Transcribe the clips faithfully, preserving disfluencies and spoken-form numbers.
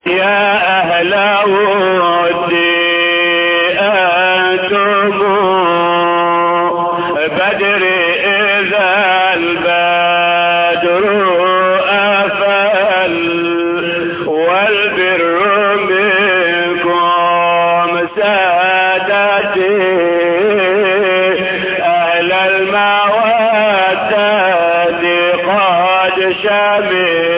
يا أهل ودي أنتم بدر إذا البدر أفل والبر منكم سادتي أهل المودة قد شمل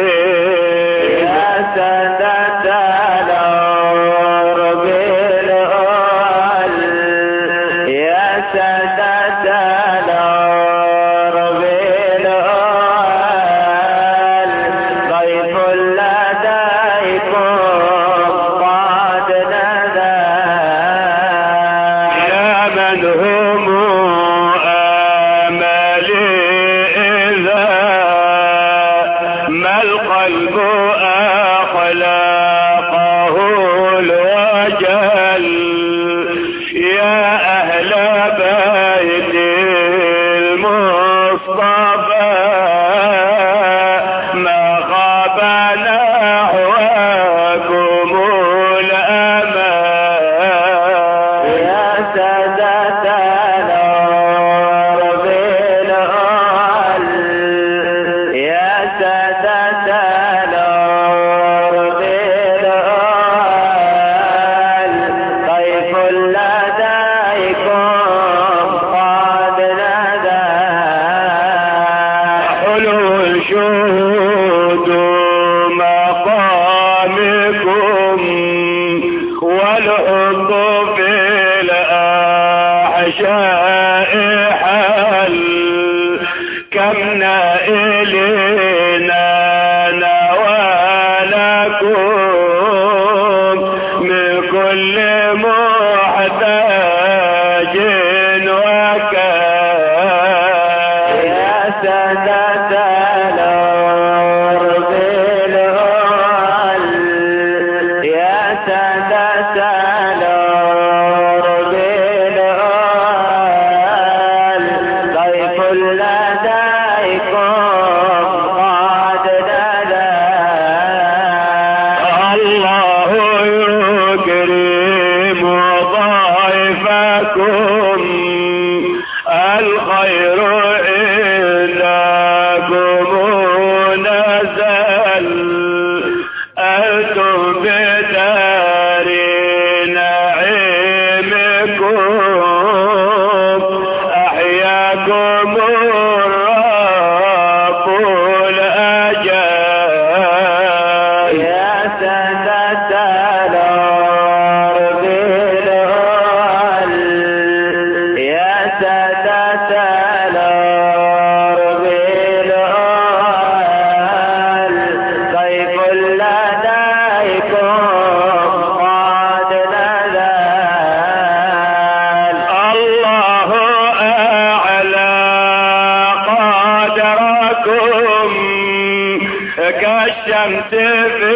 كالشمس في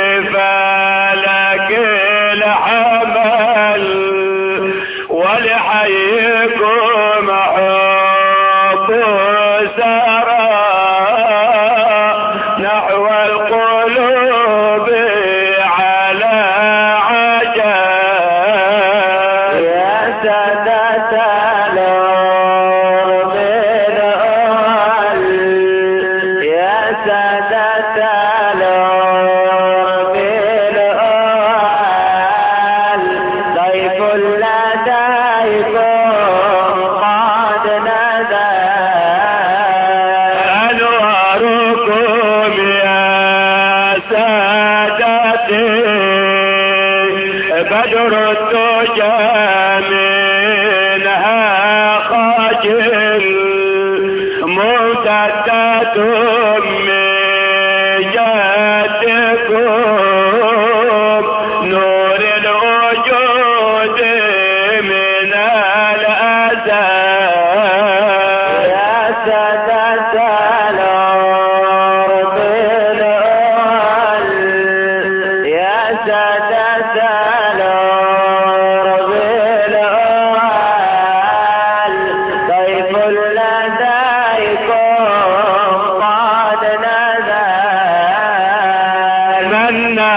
فلك الحمل ولحيكم حب سرى نحو القلوب على عجل يا سادة الأرض الأول يا سادة بدر الدجى منها خجل ممتدة من جدكم نور الوجود من الأزل يا سادة الأرض الأول يا سادة الأرض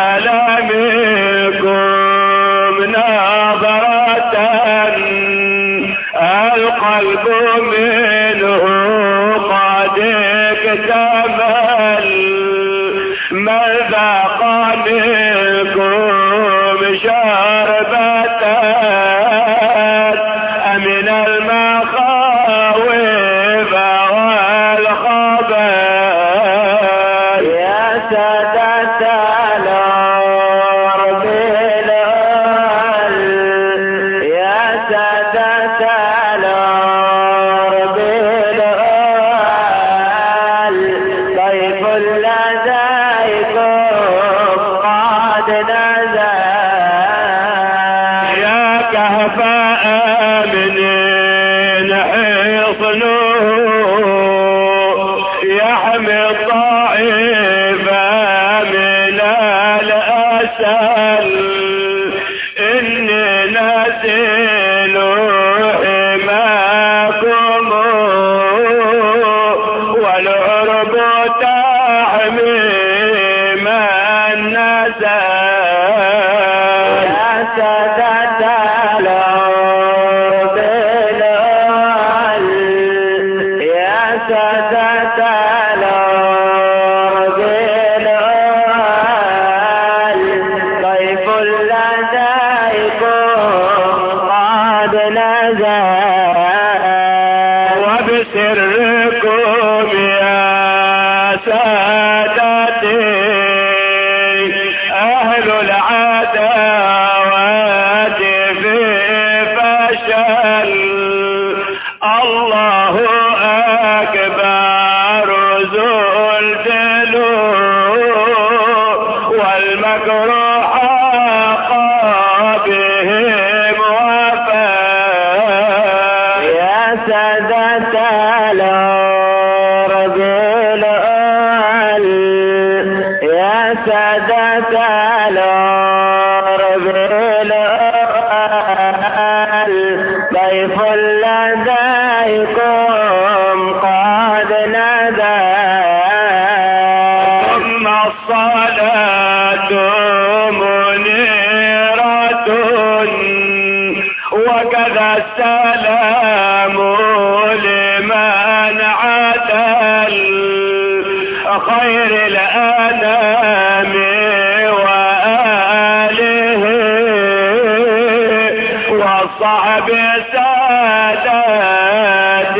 منكم نظرة القلب منه قد اكتمل من ذاق منكم شربة من المخاوف والخبر يا سادة الأرض الأول يا سادة الأرض الأول طيف لديكم قد نزل يا كهف آمن حصنه يحمي الضعيف من الأسل إني نازل حماكم والعرب تحمي من نزل يا سادة الأرض الأول يا سادة الأرض الأول طيف لديكم قد نزل وبسركم يا سادتي أهل العداوات في فشل الله أكبر ذو الجلول والمكر حق بهم وفاء يا سادة الأرض الأول يا سادة الأرض الأول طيف لديكم قد نزل ثم الصلاة منيرة وكذا السلام لمن عدل خير الأنام وآله والصحب سادات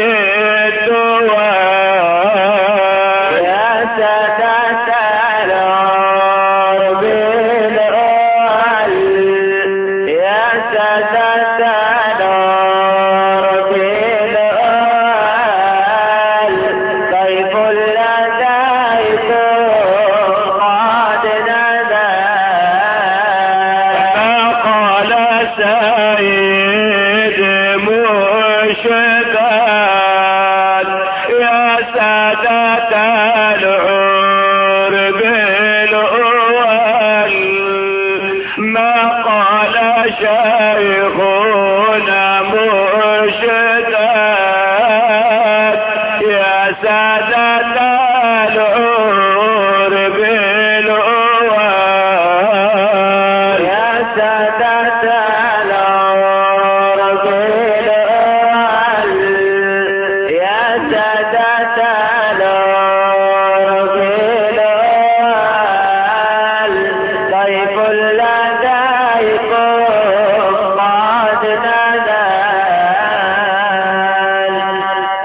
الدوام يا سادة الأرض الأول يا سادة الأرض الأول طيف لديكم قد نزل فقال سيد مشداد يا سادة العرب الأول ما قال شيخ